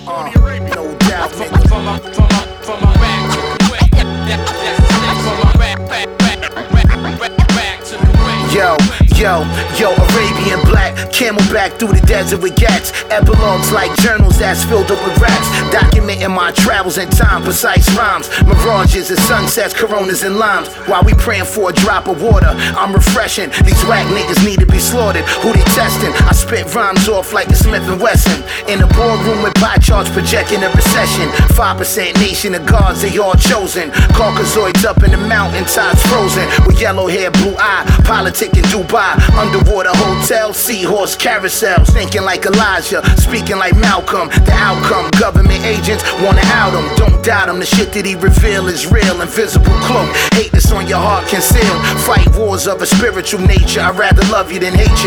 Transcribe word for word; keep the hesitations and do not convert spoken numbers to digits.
Uh, no doubt, nigga. From my, from my, from my back to Kuwait. From my back, back, back, back, back to Kuwait. Yo, yo, yo, Arabian black, camelback through the desert with gats. Epilogues like journals that's filled up with raps. Documenting my travels in time, precise rhymes. Mirages and sunsets, coronas and limes. While we praying for a drop of water, I'm refreshing. These whack niggas need to be slaughtered. Who they testing? I spit rhymes off like a Smith and Wesson. In a boardroom with pie charts projecting a recession. five percent nation of gods, they all chosen. Caucasoids up in the mountain, tides frozen. With yellow hair, blue eye, politic in Dubai. Underwater hotels, seahorse carousels. Thinking like Elijah, speaking like Malcolm. The outcome, government agents wanna out him. Don't doubt him, the shit that he reveal is real. Invisible cloak, hate that's on your heart concealed. Fight wars of a spiritual nature. I'd rather love you than hate you.